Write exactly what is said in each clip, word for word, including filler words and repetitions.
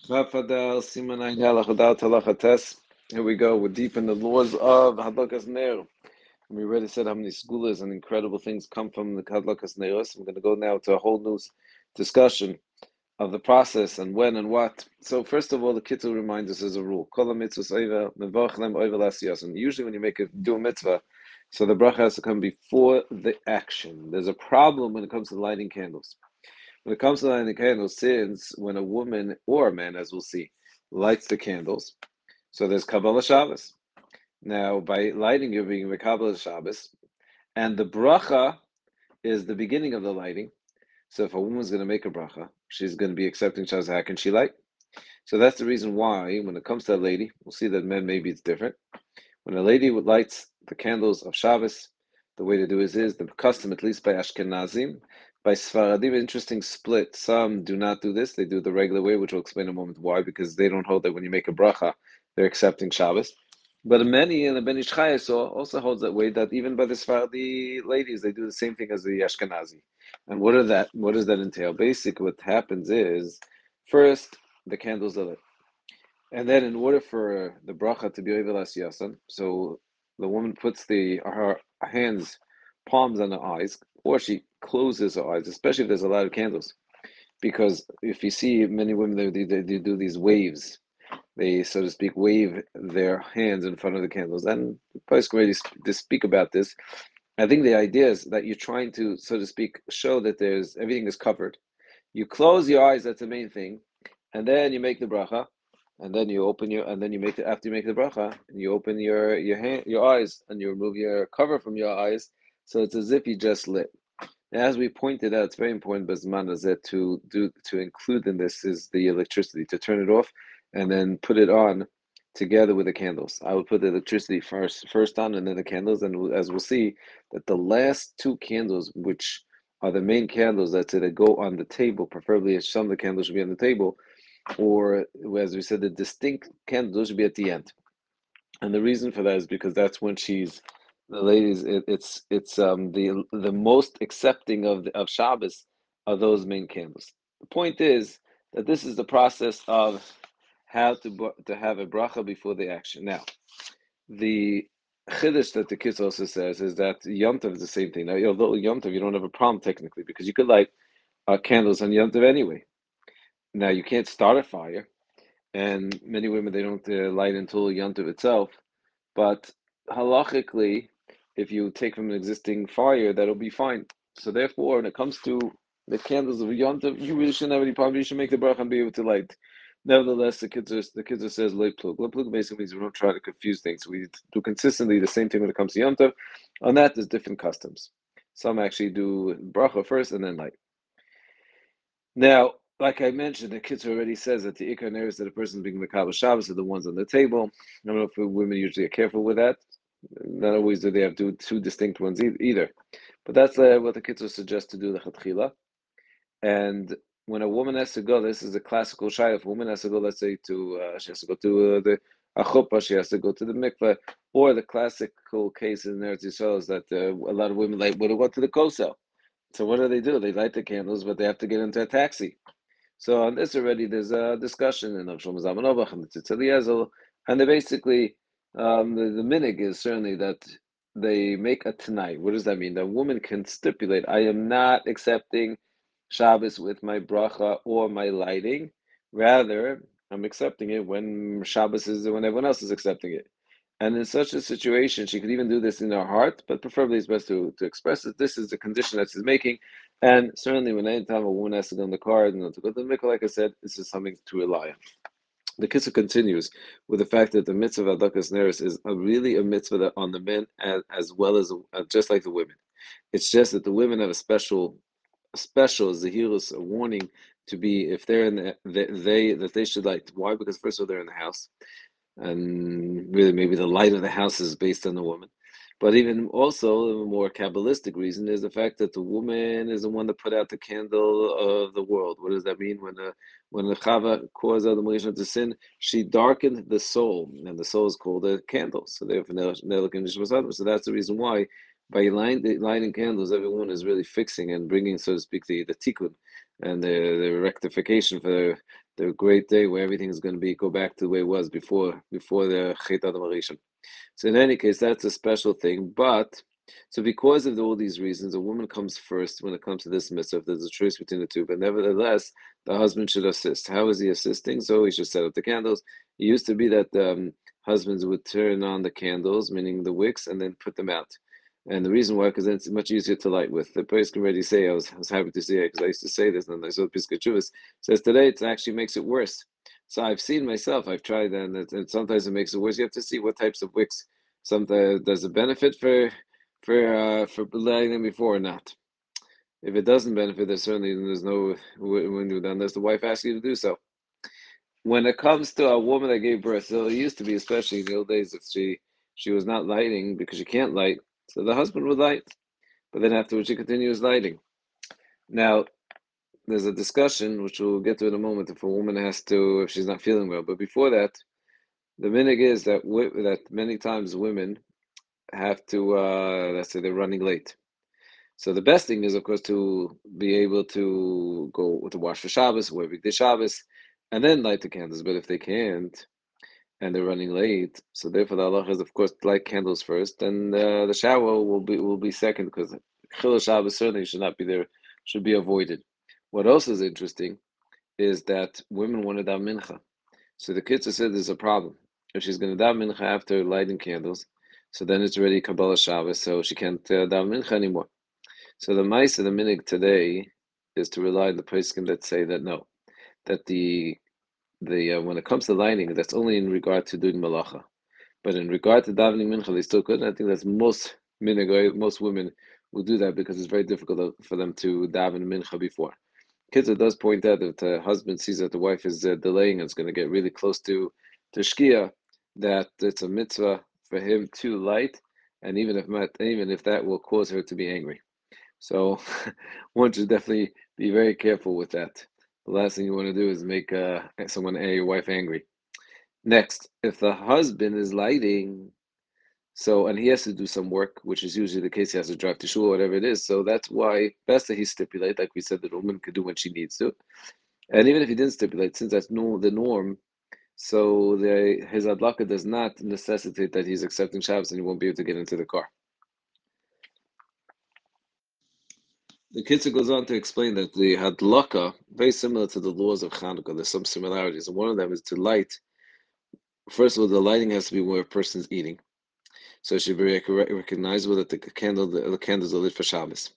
Rafadal Siman Ayin Halachadal Talachates. Here we go. We're deep in the laws of Hadlakas Ner. We already said how many schools and incredible things come from the Hadlakas Neros. I'm going to go now to a whole new discussion of the process and when and what. So first of all, the Kittul reminds us as a rule. Kol mitzvahs oiva mevachlem oiva lasiyas. Usually when you make a do a mitzvah, so the bracha has to come before the action. There's a problem when it comes to lighting candles. When it comes to lighting the candles, since when a woman or a man, as we'll see, lights the candles, so there's Kabbalah Shabbos. Now, by lighting, you're being Kabbalah Shabbos, and the bracha is the beginning of the lighting. So if a woman's going to make a bracha, she's going to be accepting Shabbos. How can she light? So that's the reason why, when it comes to a lady, we'll see that men maybe it's different. When a lady lights the candles of Shabbos, the way to do it is the custom, at least by Ashkenazim. By Sfaradim, interesting split. Some do not do this; they do the regular way, which we'll explain in a moment why, because they don't hold that when you make a bracha, they're accepting Shabbos. But many in the Ben Ish Chai also holds that way. That even by the Sephardi ladies, they do the same thing as the Ashkenazi. And what are that? What does that entail? Basically, what happens is, first the candles are lit. And then, in order for the bracha to be oivelas yasan, so the woman puts the her hands, palms on her eyes, or she closes her eyes, especially if there's a lot of candles. Because if you see many women, they, they, they do these waves. They, so to speak, wave their hands in front of the candles. And Posek already to speak about this. I think the idea is that you're trying to, so to speak, show that there's everything is covered. You close your eyes, that's the main thing, and then you make the bracha, and then you open your, and then you make it after you make the bracha, and you open your your hand, your eyes, and you remove your cover from your eyes, so it's as if you just lit. And as we pointed out, it's very important, Bezman is that to do to include in this is the electricity, to turn it off, and then put it on together with the candles. I would put the electricity first first on, and then the candles, and as we'll see, that the last two candles, which are the main candles that say that go on the table, preferably some of the candles should be on the table, or as we said, the distinct candles should be at the end. And the reason for that is because that's when she's the ladies. It, it's it's um the the most accepting of the, of Shabbos are those main candles. The point is that this is the process of how to to have a bracha before the action. Now, the chiddush that the kids also says is that Yom Tov is the same thing. Now, although Yom Tov you don't have a problem technically because you could light uh, candles on Yom Tov anyway. Now you can't start a fire, and many women they don't uh, light until Yom Tov itself. But halachically, if you take from an existing fire, that'll be fine. So therefore, when it comes to the candles of Yom Tov, you really shouldn't have any problem. You should make the bracha and be able to light. Nevertheless, the kids are, the kids are says late plug. Late plug basically means we don't try to confuse things. We do consistently the same thing when it comes to Yom Tov. On that, there's different customs. Some actually do bracha first and then light. Now, like I mentioned, the kids already says that the ikar areas that a person being Makabel Shabbos are the ones on the table. I don't know if women usually are careful with that. Not always do they have two, two distinct ones either. But that's uh, what the kids will suggest to do the chatchila. And when a woman has to go, this is a classical shayla. If a woman has to go, let's say to uh, she has to go to uh, the achuppah, she has to go to the mikveh, or the classical case in Eretz Yisrael is that uh, a lot of women like would go to the kosel. So what do they do? They light the candles, but they have to get into a taxi. So on this already, there's a discussion in Shlomo Zalman Auerbach and the Tzitz Eliezer, and they basically um, the, the minig is certainly that they make a tonight. What does that mean? The woman can stipulate, I am not accepting Shabbos with my bracha or my lighting. Rather, I'm accepting it when Shabbos is when everyone else is accepting it. And in such a situation, she could even do this in her heart, but preferably it's best to, to express it. This is the condition that she's making. And certainly, when any time a woman has to go in the car and to go to the mikvah, like I said, this is something to rely on. The Kitzur continues with the fact that the mitzvah of Adakas Neris is a, really a mitzvah that on the men as, as well as uh, just like the women. It's just that the women have a special, a special zahirus, a warning to be if they're in the, they, they that they should light. Why? Because first of all, they're in the house, and really maybe the light of the house is based on the woman. But even also a more Kabbalistic reason is the fact that the woman is the one that put out the candle of the world. What does that mean? When the when the Chava caused Adam Rishon to sin, she darkened the soul, and the soul is called a candle. So therefore, so that's the reason why by lighting, lighting candles, everyone is really fixing and bringing, so to speak, the, the tikkun and the, the rectification for the great day where everything is going to be go back to the way it was before before the Chet Adam Harishon. So in any case, that's a special thing. But so because of all these reasons, a woman comes first when it comes to this mitzvah. If there's a choice between the two, but nevertheless, the husband should assist. How is he assisting? So he should set up the candles. It used to be that um, husbands would turn on the candles, meaning the wicks, and then put them out. And the reason why, because then it's much easier to light with. The priest can already say, I was, I was happy to see it because I used to say this, and I saw Piskei Teshuvos says today it actually makes it worse. So I've seen myself, I've tried, and, it, and sometimes it makes it worse. You have to see what types of wicks. Sometimes there's a benefit for for uh, for lighting them before or not. If it doesn't benefit, there's certainly there's no window unless the wife asks you to do so. When it comes to a woman that gave birth, so it used to be, especially in the old days, if she she was not lighting because she can't light, so the husband would light, but then afterwards she continues lighting. Now there's a discussion which we'll get to in a moment if a woman has to if she's not feeling well, but before that, the minig is that that many times women have to uh, let's say they're running late. So the best thing is, of course, to be able to go to wash for Shabbos, or every day Shabbos, and then light the candles. But if they can't and they're running late, so therefore the halacha is, of course, to light candles first, and uh, the shower will be will be second because Chilul Shabbos certainly should not be there, should be avoided. What else is interesting is that women want to daven mincha. So the Kitzur said there's a problem. If she's going to daven mincha after lighting candles, so then it's already Kabbalah Shabbos, so she can't uh, daven mincha anymore. So the mice of the minig today is to rely on the poskim that say that no, that the the uh, when it comes to lighting, that's only in regard to doing malacha. But in regard to davening mincha, they still could. And I think that's most minig, most women will do that because it's very difficult for them to daven mincha before. Kitzur does point out that if the husband sees that the wife is uh, delaying and it's going to get really close to to shkia, that it's a mitzvah for him to light, and even if not, even if that will cause her to be angry. So one should definitely be very careful with that. The last thing you want to do is make uh, someone, your wife, angry. Next, if the husband is lighting, so and he has to do some work, which is usually the case, he has to drive to shul or whatever it is. So that's why best that he stipulate, like we said, that a woman could do when she needs to. And even if he didn't stipulate, since that's no the norm, so the his adlaka does not necessitate that he's accepting Shabbos and he won't be able to get into the car. The Kitzur goes on to explain that the hadlaka, very similar to the laws of Hanukkah, there's some similarities, and one of them is to light. First of all, the lighting has to be where a person's eating, so it should be recognizable that the candle, the, the candles are lit for Shabbos.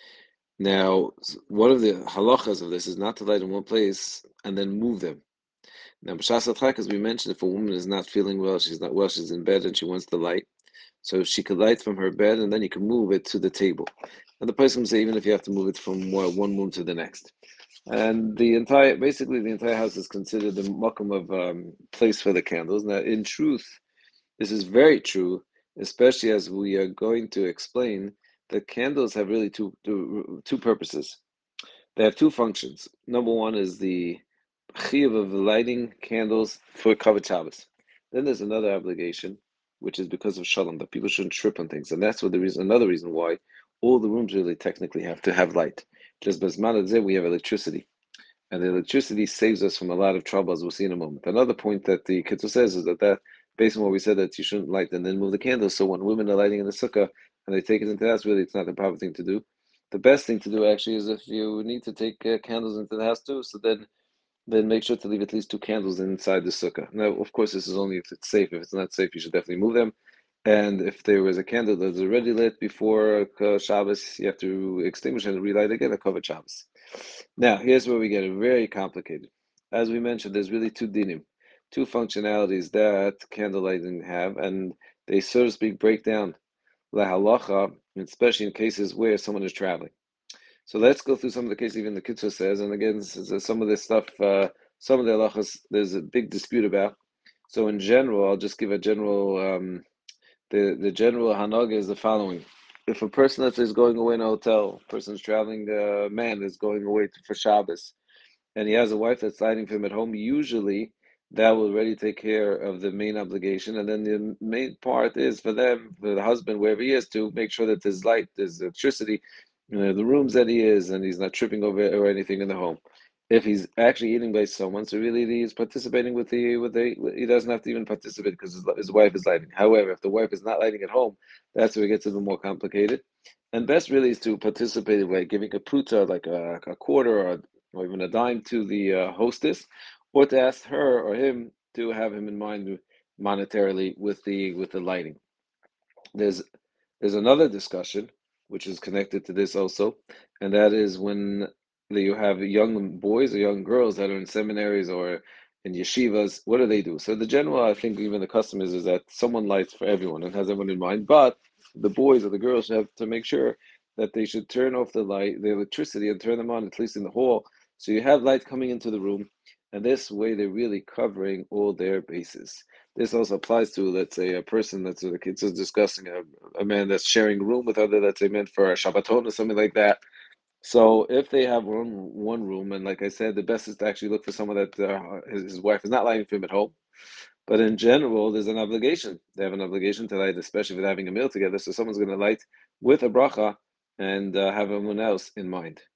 Now, one of the halachas of this is not to light in one place and then move them. Now, b'shas hadchak, as we mentioned, if a woman is not feeling well, she's not well, she's in bed and she wants to light, so she could light from her bed and then you can move it to the table. And the person will say, even if you have to move it from one room to the next. And the entire, basically, the entire house is considered the makom of um, place for the candles. Now, in truth, this is very true, especially as we are going to explain that candles have really two two, two purposes. They have two functions. Number one is the chiyuv of lighting candles for Kavod Shabbos. Then there's another obligation, which is because of shalom, that people shouldn't trip on things, and that's what the reason. Another reason why all the rooms really technically have to have light. Just Basmanadzeh, we have electricity, and the electricity saves us from a lot of trouble, as we'll see in a moment. Another point that the Kitzur says is that that based on what we said, that you shouldn't light and then move the candles. So when women are lighting in the sukkah and they take it into the house, really, it's not the proper thing to do. The best thing to do actually is if you need to take uh, candles into the house too, so then then make sure to leave at least two candles inside the sukkah. Now, of course, this is only if it's safe. If it's not safe, you should definitely move them. And if there was a candle that's already lit before uh, Shabbos, you have to extinguish and relight again, a Kavod Shabbos. Now, here's where we get it very complicated. As we mentioned, there's really two dinim, two functionalities that candle lighting have, and they, so to speak, break down la halacha, especially in cases where someone is traveling. So let's go through some of the cases even the Kitzur says, and again, this is, some of this stuff, uh, some of the halachas, there's a big dispute about. So in general, I'll just give a general, um, the, the general hanaga is the following. If a person that is going away in a hotel, a person's traveling, a uh, man is going away to, for Shabbos, and he has a wife that's lighting for him at home, usually that will already take care of the main obligation. And then the main part is for them, for the husband, wherever he is, to make sure that there's light, there's electricity, you know, the rooms that he is, and he's not tripping over or anything in the home. if he's actually eating by someone, so really he's participating with the with the he doesn't have to even participate because his, his wife is lighting. However, if the wife is not lighting at home, that's where it gets a little more complicated. And best really is to participate by giving a pruta, like a, a quarter or, or even a dime to the uh, hostess, or to ask her or him to have him in mind monetarily with the with the lighting. There's there's another discussion which is connected to this also, and that is when you have young boys or young girls that are in seminaries or in yeshivas, what do they do? So the general, I think, even the custom is, is that someone lights for everyone and has everyone in mind, but the boys or the girls have to make sure that they should turn off the light, the electricity, and turn them on, at least in the hall, so you have light coming into the room, and this way they're really covering all their bases. This also applies to, let's say, a person that's the kids is discussing a, a man that's sharing a room with other, let's say, meant for a Shabbaton or something like that. So if they have one one room, and like I said, the best is to actually look for someone that uh, his, his wife is not lighting for him at home. But in general, there's an obligation. They have an obligation to light, especially if they're having a meal together. So someone's going to light with a bracha and uh, have everyone else in mind.